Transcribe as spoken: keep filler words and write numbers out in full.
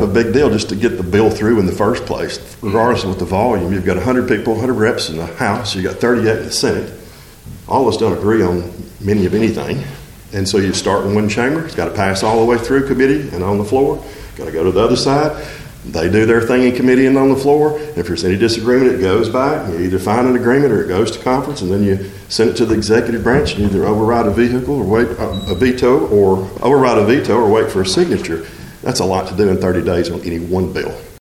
of a big deal just to get the bill through in the first place, regardless of what the volume. You've got one hundred people, one hundred reps in the House, you've got thirty-eight in the Senate. All of us don't agree on many of anything. And so you start in one chamber, it's got to pass all the way through committee and on the floor, got to go to the other side. They do their thing in committee and on the floor. If there's any disagreement, it goes back. You either find an agreement or it goes to conference, and then you send it to the executive branch and either override a vehicle or wait a veto, or override a veto or wait for a signature. That's a lot to do in thirty days on any one bill.